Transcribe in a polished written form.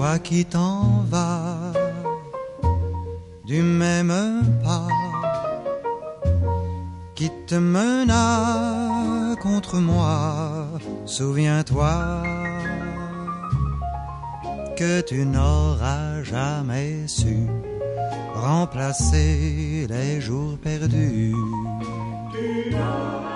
toi qui t'en vas du même pas, qui te mena contre moi, souviens-toi que tu n'auras jamais su remplacer les jours perdus. Tu